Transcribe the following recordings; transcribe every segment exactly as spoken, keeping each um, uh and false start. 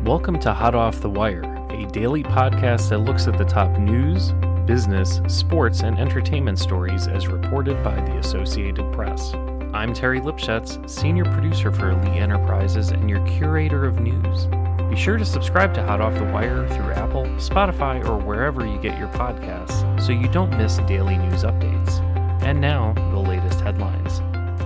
Welcome to Hot Off the Wire, a daily podcast that looks at the top news, business, sports, and entertainment stories as reported by the Associated Press. I'm Terry Lipschutz, senior producer for Elite Enterprises and your curator of news. Be sure to subscribe to Hot Off the Wire through Apple, Spotify, or wherever you get your podcasts so you don't miss daily news updates. And now, the latest headlines.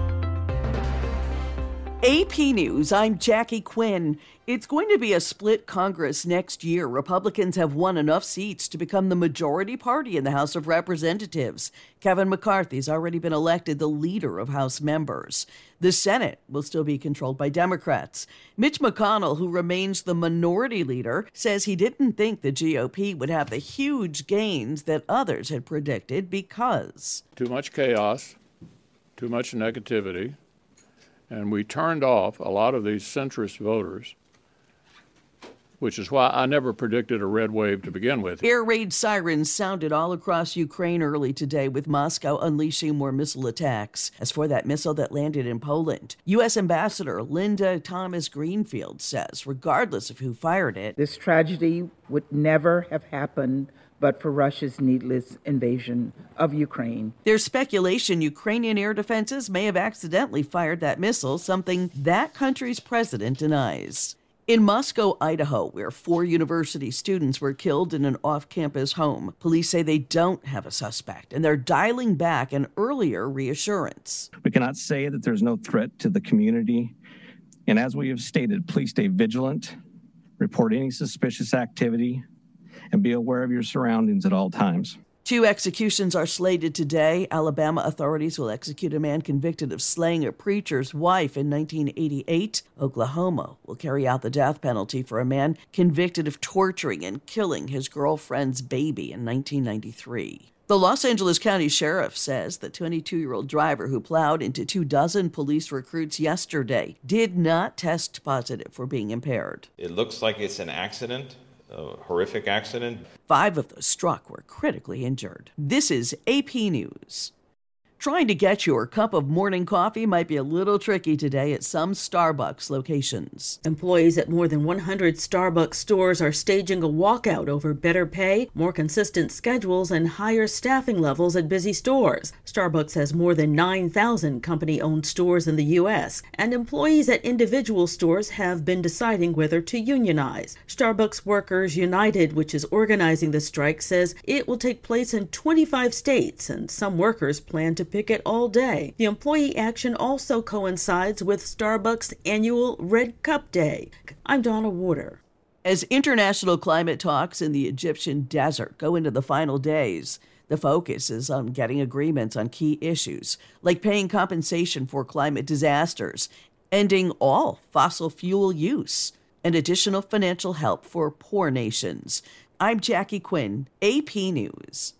A P News, I'm Jackie Quinn. It's going to be a split Congress next year. Republicans have won enough seats to become the majority party in the House of Representatives. Kevin McCarthy's already been elected the leader of House members. The Senate will still be controlled by Democrats. Mitch McConnell, who remains the minority leader, says he didn't think the G O P would have the huge gains that others had predicted because too much chaos, too much negativity. And we turned off a lot of these centrist voters, which is why I never predicted a red wave to begin with. Air raid sirens sounded all across Ukraine early today, with Moscow unleashing more missile attacks. As for that missile that landed in Poland, U S Ambassador Linda Thomas-Greenfield says, regardless of who fired it, this tragedy would never have happened but for Russia's needless invasion of Ukraine. There's speculation Ukrainian air defenses may have accidentally fired that missile, something that country's president denies. In Moscow, Idaho, where four university students were killed in an off-campus home, police say they don't have a suspect, and they're dialing back an earlier reassurance. We cannot say that there's no threat to the community. And as we have stated, please stay vigilant, report any suspicious activity, and be aware of your surroundings at all times. Two executions are slated today. Alabama authorities will execute a man convicted of slaying a preacher's wife in nineteen eighty-eight. Oklahoma will carry out the death penalty for a man convicted of torturing and killing his girlfriend's baby in nineteen ninety-three. The Los Angeles County Sheriff says the twenty-two-year-old driver who plowed into two dozen police recruits yesterday did not test positive for being impaired. It looks like it's an accident. A horrific accident. Five of those struck were critically injured. This is A P News. Trying to get your cup of morning coffee might be a little tricky today at some Starbucks locations. Employees at more than one hundred Starbucks stores are staging a walkout over better pay, more consistent schedules, and higher staffing levels at busy stores. Starbucks has more than nine thousand company-owned stores in the U S, and employees at individual stores have been deciding whether to unionize. Starbucks Workers United, which is organizing the strike, says it will take place in twenty-five states, and some workers plan to picket all day. The employee action also coincides with Starbucks' annual Red Cup Day. I'm Donna Warder. As international climate talks in the Egyptian desert go into the final days, the focus is on getting agreements on key issues, like paying compensation for climate disasters, ending all fossil fuel use, and additional financial help for poor nations. I'm Jackie Quinn, A P News.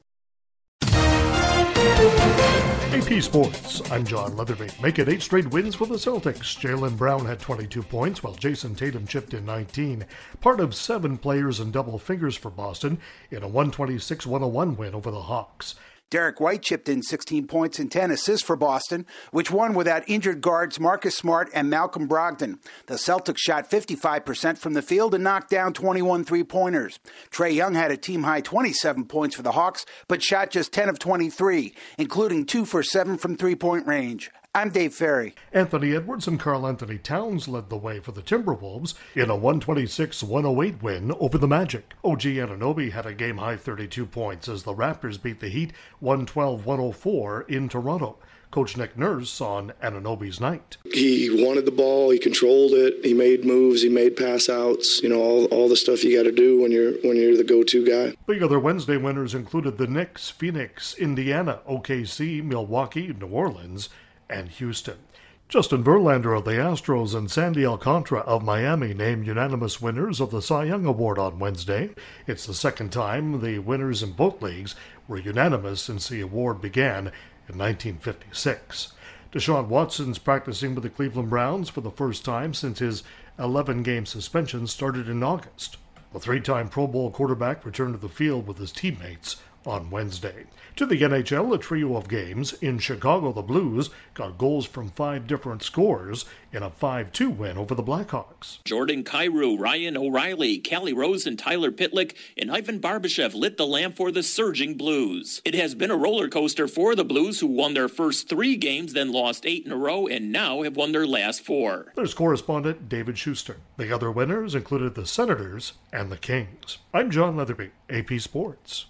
A P Sports, I'm John Leatherby. Make it eight straight wins for the Celtics. Jaylen Brown had twenty-two points, while Jason Tatum chipped in nineteen. Part of seven players in double figures for Boston in a one twenty-six one oh one win over the Hawks. Derek White chipped in sixteen points and ten assists for Boston, which won without injured guards Marcus Smart and Malcolm Brogdon. The Celtics shot fifty-five percent from the field and knocked down twenty-one three-pointers. Trae Young had a team-high twenty-seven points for the Hawks, but shot just ten of twenty-three, including two for seven from three-point range. I'm Dave Ferry. Anthony Edwards and Karl Anthony Towns led the way for the Timberwolves in a one twenty-six one oh eight win over the Magic. O G Anunoby had a game-high thirty-two points as the Raptors beat the Heat one twelve one oh four in Toronto. Coach Nick Nurse on Anunoby's night. He wanted the ball, he controlled it, he made moves, he made pass outs, you know, all all the stuff you got to do when you're when you're the go-to guy. The other Wednesday winners included the Knicks, Phoenix, Indiana, O K C, Milwaukee, New Orleans, and Houston. Justin Verlander of the Astros and Sandy Alcantara of Miami named unanimous winners of the Cy Young Award on Wednesday. It's the second time the winners in both leagues were unanimous since the award began in nineteen fifty-six. Deshaun Watson's practicing with the Cleveland Browns for the first time since his eleven-game suspension started in August. The three-time Pro Bowl quarterback returned to the field with his teammates on Wednesday. To the N H L, a trio of games. In Chicago, the Blues got goals from five different scorers in a five two win over the Blackhawks. Jordan Kyrou, Ryan O'Reilly, Callie Rose, and Tyler Pitlick and Ivan Barbashev lit the lamp for the surging Blues. It has been a roller coaster for the Blues, who won their first three games, then lost eight in a row, and now have won their last four. There's correspondent David Schuster. The other winners included the Senators and the Kings. I'm John Leatherby, A P Sports.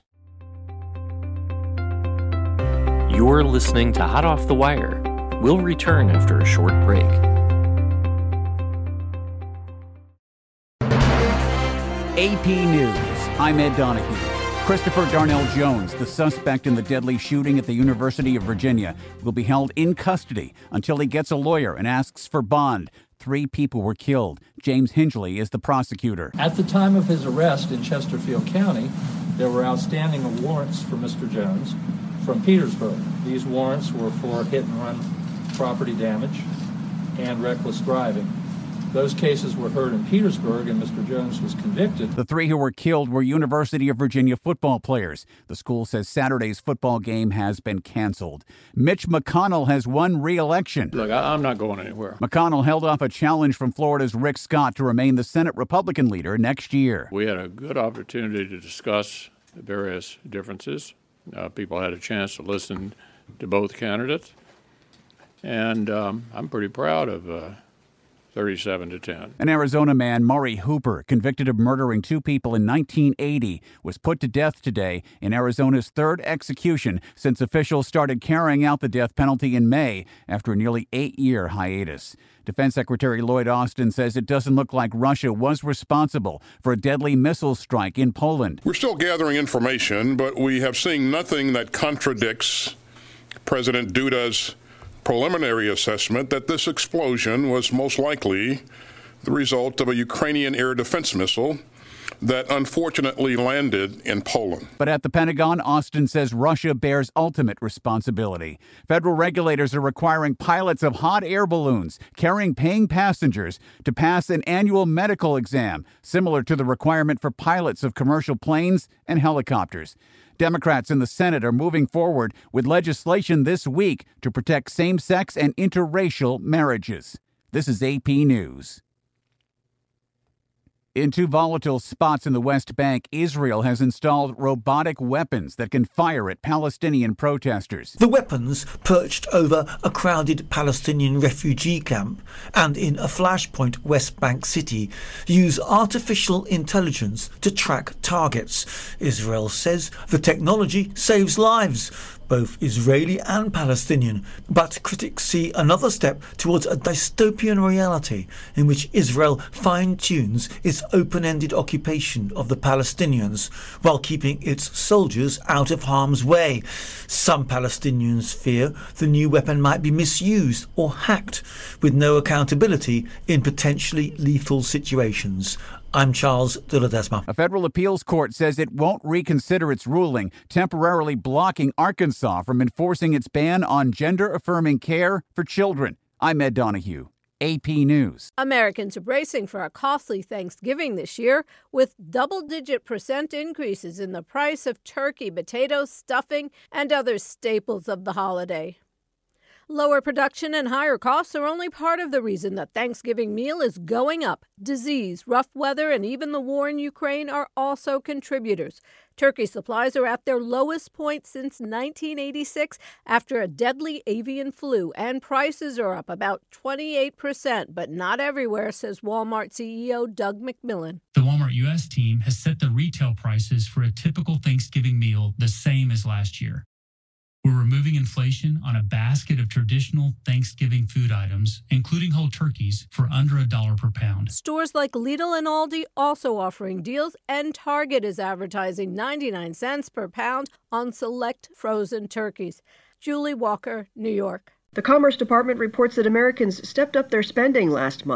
You're listening to Hot Off the Wire. We'll return after a short break. A P News. I'm Ed Donahue. Christopher Darnell Jones, the suspect in the deadly shooting at the University of Virginia, will be held in custody until he gets a lawyer and asks for bond. Three people were killed. James Hingley is the prosecutor. At the time of his arrest in Chesterfield County, there were outstanding warrants for Mister Jones from Petersburg. These warrants were for hit-and-run property damage and reckless driving. Those cases were heard in Petersburg, and Mister Jones was convicted. The three who were killed were University of Virginia football players. The school says Saturday's football game has been canceled. Mitch McConnell has won re-election. Look, I'm not going anywhere. McConnell held off a challenge from Florida's Rick Scott to remain the Senate Republican leader next year. We had a good opportunity to discuss the various differences. Uh, people had a chance to listen to both candidates, and um, I'm pretty proud of uh, thirty-seven to ten. An Arizona man, Maury Hooper, convicted of murdering two people in nineteen eighty, was put to death today in Arizona's third execution since officials started carrying out the death penalty in May after a nearly eight-year hiatus. Defense Secretary Lloyd Austin says it doesn't look like Russia was responsible for a deadly missile strike in Poland. We're still gathering information, but we have seen nothing that contradicts President Duda's preliminary assessment that this explosion was most likely the result of a Ukrainian air defense missile that unfortunately landed in Poland. But at the Pentagon, Austin says Russia bears ultimate responsibility. Federal regulators are requiring pilots of hot air balloons carrying paying passengers to pass an annual medical exam, similar to the requirement for pilots of commercial planes and helicopters. Democrats in the Senate are moving forward with legislation this week to protect same-sex and interracial marriages. This is A P News. In two volatile spots in the West Bank, Israel has installed robotic weapons that can fire at Palestinian protesters. The weapons, perched over a crowded Palestinian refugee camp and in a flashpoint West Bank city, use artificial intelligence to track targets. Israel says the technology saves lives, both Israeli and Palestinian, but critics see another step towards a dystopian reality in which Israel fine-tunes its open-ended occupation of the Palestinians while keeping its soldiers out of harm's way. Some Palestinians fear the new weapon might be misused or hacked, with no accountability in potentially lethal situations. I'm Charles de Ledesma. A federal appeals court says it won't reconsider its ruling, temporarily blocking Arkansas from enforcing its ban on gender-affirming care for children. I'm Ed Donahue, A P News. Americans are bracing for a costly Thanksgiving this year, with double-digit percent increases in the price of turkey, potatoes, stuffing, and other staples of the holiday. Lower production and higher costs are only part of the reason the Thanksgiving meal is going up. Disease, rough weather, and even the war in Ukraine are also contributors. Turkey supplies are at their lowest point since nineteen eighty-six after a deadly avian flu, and prices are up about twenty-eight percent, but not everywhere, says Walmart C E O Doug McMillon. The Walmart U S team has set the retail prices for a typical Thanksgiving meal the same as last year. We're removing inflation on a basket of traditional Thanksgiving food items, including whole turkeys, for under a dollar per pound. Stores like Lidl and Aldi also offering deals, and Target is advertising ninety-nine cents per pound on select frozen turkeys. Julie Walker, New York. The Commerce Department reports that Americans stepped up their spending last month.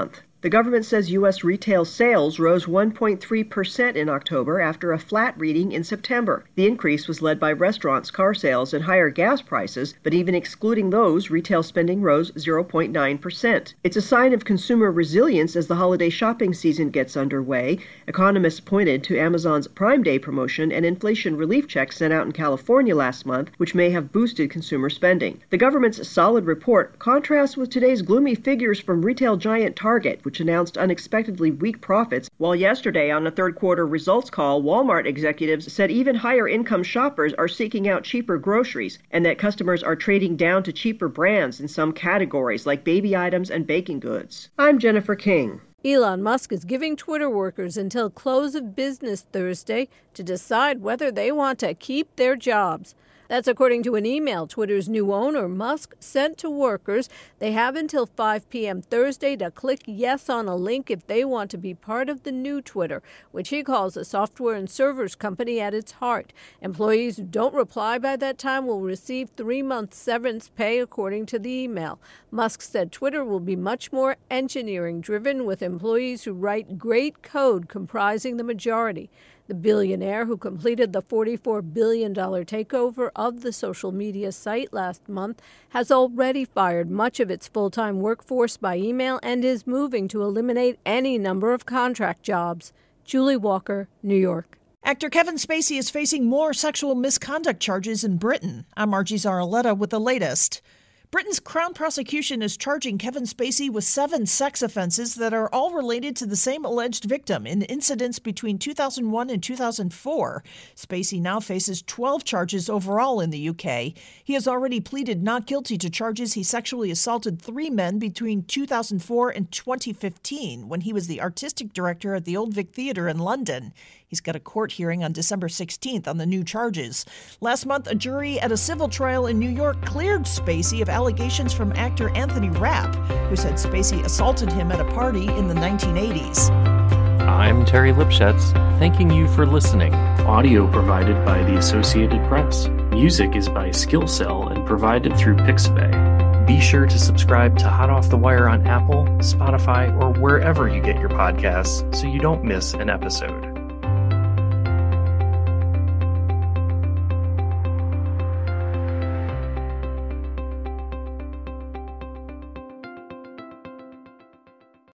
The government says U S retail sales rose one point three percent in October after a flat reading in September. The increase was led by restaurants, car sales, and higher gas prices, but even excluding those, retail spending rose zero point nine percent. It's a sign of consumer resilience as the holiday shopping season gets underway. Economists pointed to Amazon's Prime Day promotion and inflation relief checks sent out in California last month, which may have boosted consumer spending. The government's solid report contrasts with today's gloomy figures from retail giant Target, which announced unexpectedly weak profits, while yesterday on the third quarter results call, Walmart executives said even higher income shoppers are seeking out cheaper groceries and that customers are trading down to cheaper brands in some categories like baby items and baking goods. I'm Jennifer King. Elon Musk is giving Twitter workers until close of business Thursday to decide whether they want to keep their jobs. That's according to an email Twitter's new owner, Musk, sent to workers. They have until five p.m. Thursday to click yes on a link if they want to be part of the new Twitter, which he calls a software and servers company at its heart. Employees who don't reply by that time will receive three months severance pay, according to the email. Musk said Twitter will be much more engineering-driven, with employees who write great code comprising the majority. The billionaire, who completed the forty-four billion dollars takeover of the social media site last month, has already fired much of its full-time workforce by email and is moving to eliminate any number of contract jobs. Julie Walker, New York. Actor Kevin Spacey is facing more sexual misconduct charges in Britain. I'm Margie Zaraletta with the latest. Britain's Crown prosecution is charging Kevin Spacey with seven sex offenses that are all related to the same alleged victim in incidents between two thousand one and two thousand four. Spacey now faces twelve charges overall in the U K. He has already pleaded not guilty to charges he sexually assaulted three men between two thousand four and twenty fifteen, when he was the artistic director at the Old Vic Theatre in London. He's got a court hearing on December sixteenth on the new charges. Last month, a jury at a civil trial in New York cleared Spacey of allegations from actor Anthony Rapp, who said Spacey assaulted him at a party in the nineteen eighties. I'm Terry Lipschutz, thanking you for listening. Audio provided by the Associated Press. Music is by Skillcell and provided through Pixabay. Be sure to subscribe to Hot Off the Wire on Apple, Spotify, or wherever you get your podcasts so you don't miss an episode.